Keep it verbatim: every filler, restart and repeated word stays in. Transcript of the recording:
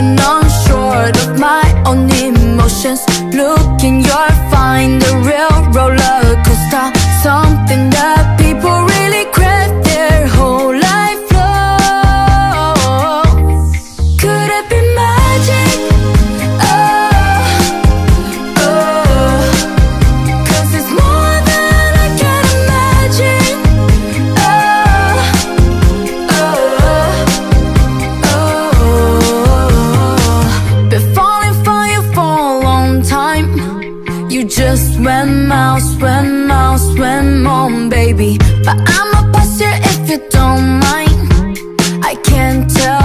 when I'm short of my own emotions. Look in your find a real roller coaster, something that people really crave their whole life long. Could it be magic? Oh, oh, 'cause it's more than I can imagine. Oh, oh, oh. Been falling for you for a long time. You just went mouse, went mouse, went on, baby. But I'ma pass you if you don't mind. I can't tell